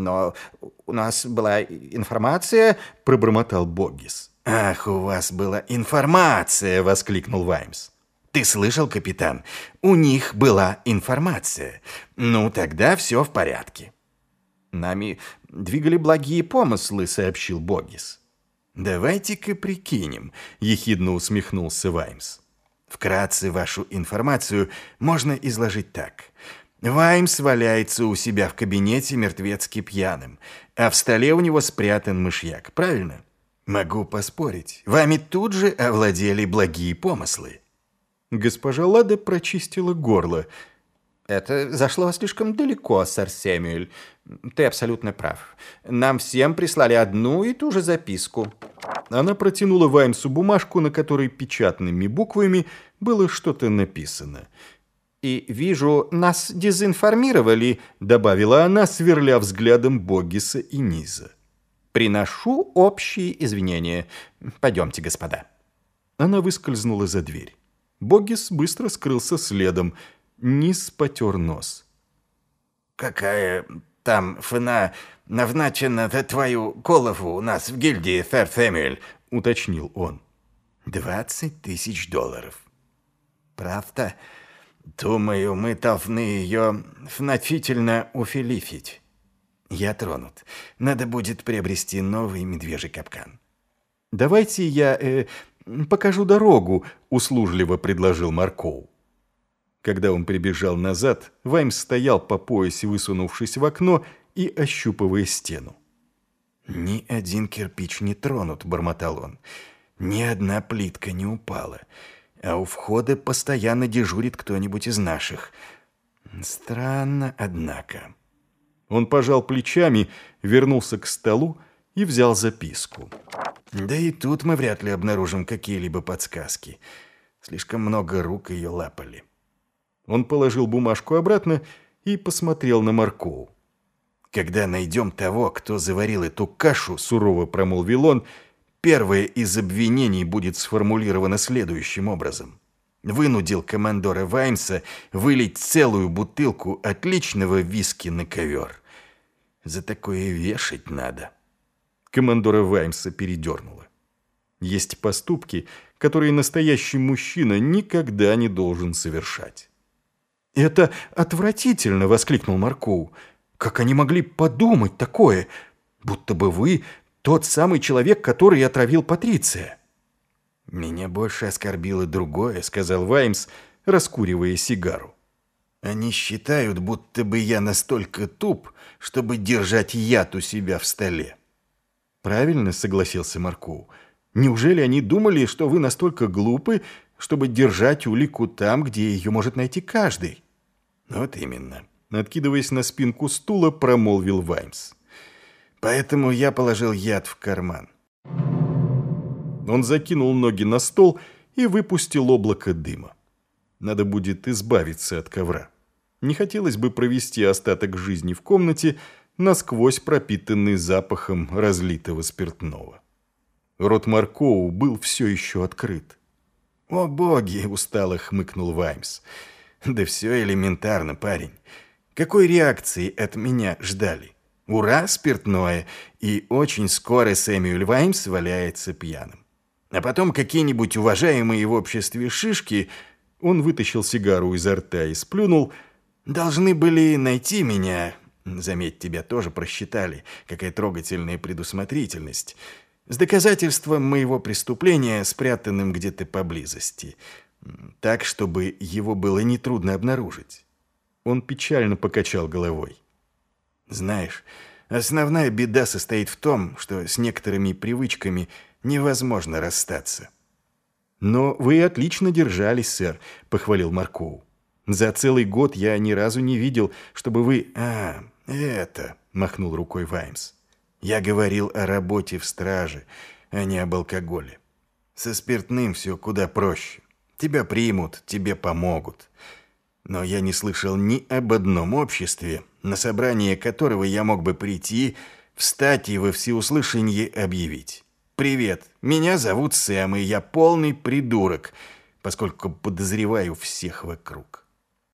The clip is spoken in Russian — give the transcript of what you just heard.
Но у нас была информация, пробормотал Боггис. «Ах, у вас была информация!» — воскликнул Ваймс. «Ты слышал, капитан? У них была информация. Ну, тогда все в порядке». «Нами двигали благие помыслы», — сообщил Боггис. «Давайте-ка прикинем», — ехидно усмехнулся Ваймс. «Вкратце вашу информацию можно изложить так. Ваймс валяется у себя в кабинете мертвецки пьяным, а в столе у него спрятан мышьяк, правильно? Могу поспорить, вами тут же овладели благие помыслы». Госпожа Лада прочистила горло. «Это зашло слишком далеко, сэр Сэмюэль. Ты абсолютно прав. Нам всем прислали одну и ту же записку». Она протянула Ваймсу бумажку, на которой печатными буквами было что-то написано. «И вижу, нас дезинформировали», — добавила она, сверля взглядом Боггиса и Низа. «Приношу общие извинения. Пойдемте, господа». Она выскользнула за дверь. Боггис быстро скрылся следом. Низ потер нос. «Какая там фна назначена за твою голову у нас в гильдии, сэр Сэмюэль?» — уточнил он. $20 000. «Правда? Думаю, мы должны ее значительно уфилифить. Я тронут. Надо будет приобрести новый медвежий капкан». «Давайте я покажу дорогу», — услужливо предложил Маркоу. Когда он прибежал назад, Ваймс стоял по пояс, высунувшись в окно и ощупывая стену. «Ни один кирпич не тронут», — бормотал он. «Ни одна плитка не упала. А у входа постоянно дежурит кто-нибудь из наших. Странно, однако». Он пожал плечами, вернулся к столу и взял записку. «Да и тут мы вряд ли обнаружим какие-либо подсказки. Слишком много рук ее лапали». Он положил бумажку обратно и посмотрел на Маркоу. «Когда найдем того, кто заварил эту кашу, — сурово промолвил он, — первое из обвинений будет сформулировано следующим образом. Вынудил командора Ваймса вылить целую бутылку отличного виски на ковер. За такое вешать надо». Командора Ваймса передернуло. Есть поступки, которые настоящий мужчина никогда не должен совершать. «Это отвратительно!» — воскликнул Маркоу. «Как они могли подумать такое? Будто бы вы тот самый человек, который отравил Патриция». «Меня больше оскорбило другое», — сказал Ваймс, раскуривая сигару. «Они считают, будто бы я настолько туп, чтобы держать яд у себя в столе». «Правильно», — согласился Маркоу. «Неужели они думали, что вы настолько глупы, чтобы держать улику там, где ее может найти каждый?» «Вот именно», — откидываясь на спинку стула, промолвил Ваймс. «Поэтому я положил яд в карман». Он закинул ноги на стол и выпустил облако дыма. Надо будет избавиться от ковра. Не хотелось бы провести остаток жизни в комнате, насквозь пропитанный запахом разлитого спиртного. Рот Маркоу был все еще открыт. «О боги!» — устало хмыкнул Ваймс. «Да все элементарно, парень. Какой реакции от меня ждали? Ура, спиртное, и очень скоро Сэмюэль Ваймс валяется пьяным. А потом какие-нибудь уважаемые в обществе шишки, он вытащил сигару изо рта и сплюнул, должны были найти меня. Заметь, тебя тоже просчитали. Какая трогательная предусмотрительность. С доказательством моего преступления, спрятанным где-то поблизости. Так, чтобы его было нетрудно обнаружить». Он печально покачал головой. «Знаешь, основная беда состоит в том, что с некоторыми привычками невозможно расстаться». «Но вы отлично держались, сэр», — похвалил Маркоу. «За целый год я ни разу не видел, чтобы вы...» «Это...» — махнул рукой Ваймс. «Я говорил о работе в страже, а не об алкоголе. Со спиртным все куда проще. Тебя примут, тебе помогут. Но я не слышал ни об одном обществе, на собрание которого я мог бы прийти, встать и во всеуслышание объявить: «Привет, меня зовут Сэм, и я полный придурок», поскольку подозреваю всех вокруг.